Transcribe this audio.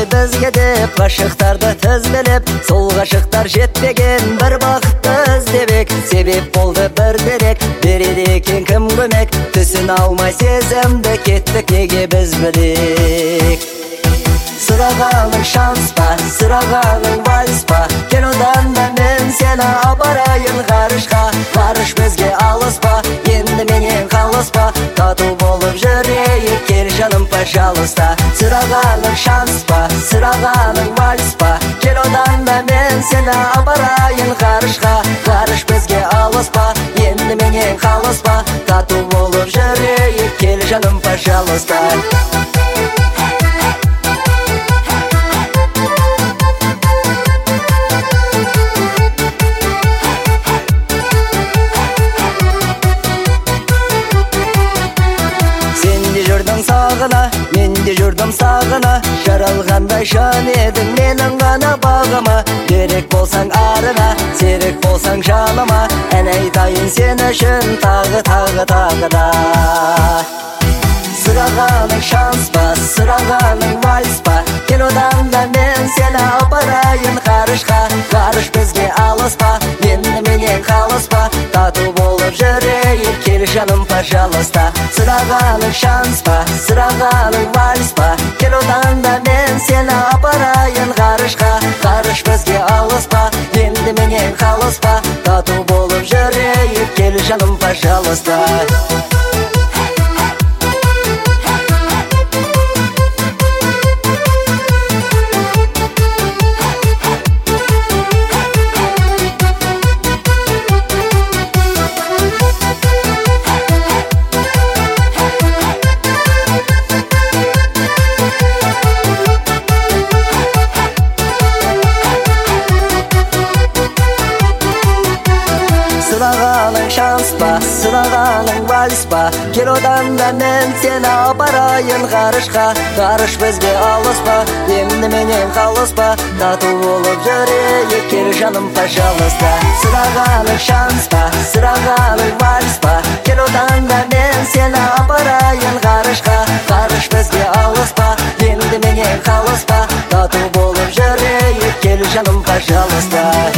bizge deb Ғашықтарды тізбелеп Сол ғашықтар жетпеген бір бақытты іздебек Себеп болды бір дерек Береді екен кім көмек Түсін алмай сезімді кеттік неге біз білек Сұрағаның шанс па, сұрағаның вальс па Кел одан да мен сені апарайын ғарышқа Ғарыш бізге алыс па, енді менен қалыс па Тату болып жүрейік, кел жаным пожалуйста Сұрағаның шанс па, сұрағаның вальс па Кел одан да мен сені апарайын ғарышқа Ғарыш бізге алыс па, енді менен қалыс па Тату болып жүрейік, кел жаным пожалуйста Сағына, мен де жүрдім сағына Жаралғандай жан едің менің ғана бағыма Керек болсаң арына, серік болсаң жаныма Ән айтайын сен үшін тағы да Сұрағаның шанс па, сұрағаның вальс па Кел одан да мен сені апарайын ғарышқа Ғарыш бізге алыс па, енді менен қалыс па Тату болып жүрейік, кел жаным пожалуйста Сұрағаның шанс па, сұрағаның вальс па Кел одан да мен сені апарайын ғарышқа Ғарыш бізге алыс па, енді менен қалыс па Тату болып жүрейік, кел жаным пожалуйста Сұрағаның шанс па, сұрағаның вальс па Кел одан да мен сені апарайын ғарышқа Ғарыш бізге алыс па, енді менен қалыс па Тату болып жүрейік, кел жаным пожалуйста Сұрағаның шанс па, сұрағаның вальс па Кел одан да мен сені апарайын ғарышқа Ғарыш бізге алыс па, енді менен қалыс па Тату болып жүрейік, кел жаным пожалуйста